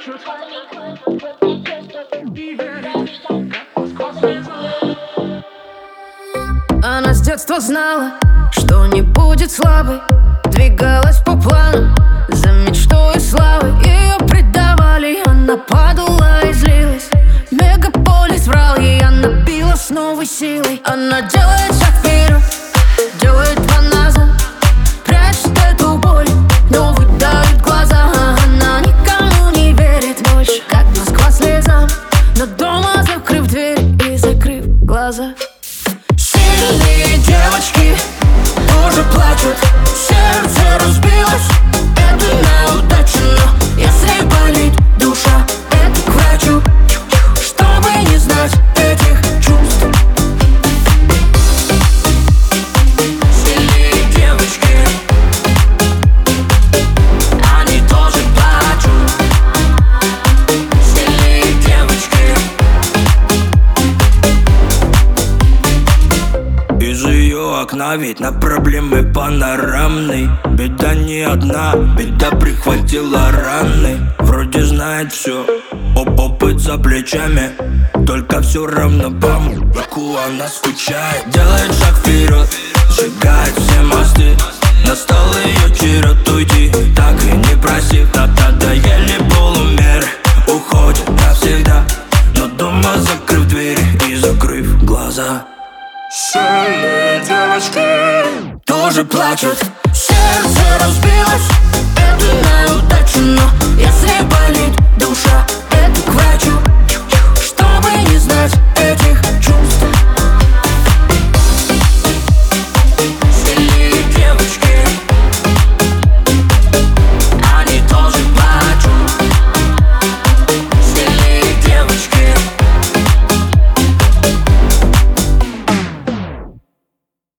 плачут. Она с детства знала, что не будет слабой, двигалась по плану за мечтой и славой. Ее предавали, она падала и злилась. Мегаполис врал ей, она била с новой силой. Она делает шаг вперед, делает два назад, прячет эту боль, но выдавит глаза. Она никому не верит больше, как Москва слезам, но дома закрыв дверь и закрыв глаза. Сильные девочки тоже плачут, сердце разбилось, это неудача, но если болит душа, это к врачу, чтобы не знать этих чувств. Сильные девочки, они тоже плачут. Сильные девочки. Из ее окна ведь на проблемы панорамный. Беда не одна, беда прихватила раны. Вроде знает все, опыт за плечами, только все равно по мужику она скучает. Делает шаг вперед, сжигает все мосты. Настал ее черед уйти, так и не просив. Надоели полумеры, уходит навсегда, но дома закрыв двери и закрыв глаза. Сильные девочки тоже плачут, сердце разбилось,